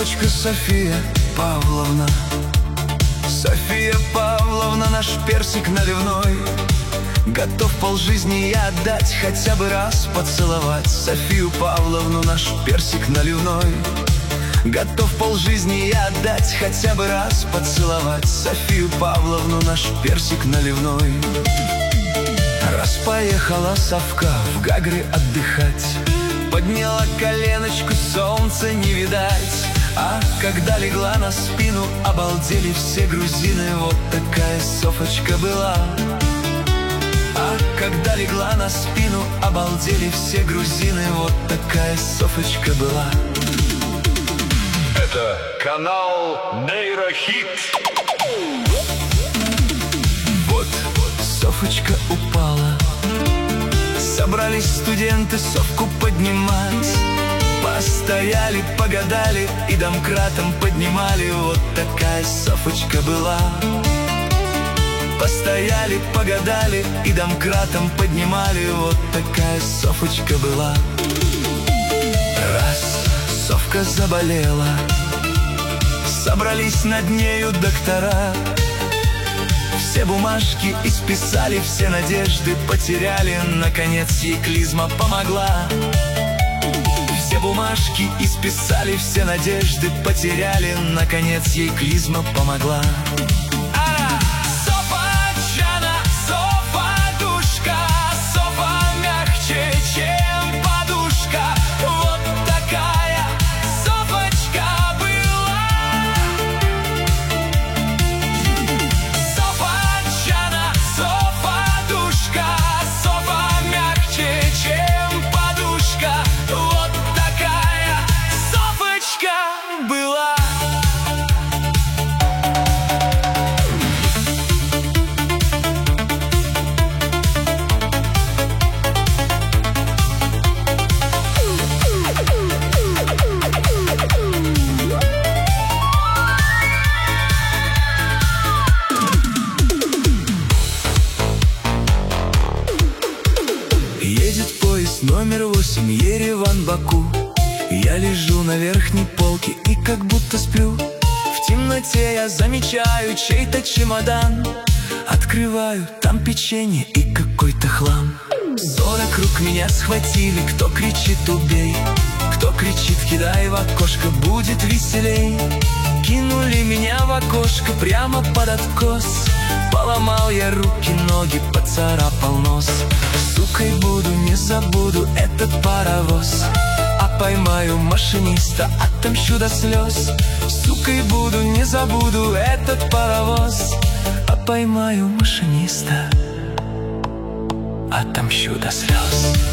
Софочка София Павловна. София Павловна, наш персик наливной, готов полжизни я отдать, хотя бы раз поцеловать. Софию Павловну, наш персик наливной, готов полжизни я отдать, хотя бы раз поцеловать. Софию Павловну, наш персик наливной. Раз поехала совка в Гагры отдыхать, подняла коленочку, солнца не видать. А когда легла на спину, обалдели все грузины. Вот такая Софочка была. А когда легла на спину, обалдели все грузины. Вот такая Софочка была. Это канал Нейрохит. Вот Софочка упала, собрались студенты Софку поднимать. Постояли, погадали и домкратом поднимали. Вот такая Софочка была. Постояли, погадали и домкратом поднимали. Вот такая Софочка была. Раз Софка заболела, собрались над нею доктора. Все бумажки исписали, все надежды потеряли. Наконец ей клизма помогла. Все бумажки исписали, все надежды потеряли. Наконец ей клизма помогла. Едет поезд номер 8, Ереван-Баку. Я лежу на верхней полке и как будто сплю. В темноте я замечаю чей-то чемодан. Открываю, там печенье и какой-то хлам. 40 рук меня схватили, кто кричит «убей», кто кричит «кидай в окошко, будет веселей». Кинули меня в окошко прямо под откос. Поломал я руки, ноги, поцарапал нос. Сукой буду, не забуду этот паровоз. А поймаю машиниста, отомщу до слез. Сукой буду, не забуду этот паровоз. А поймаю машиниста, отомщу до слез.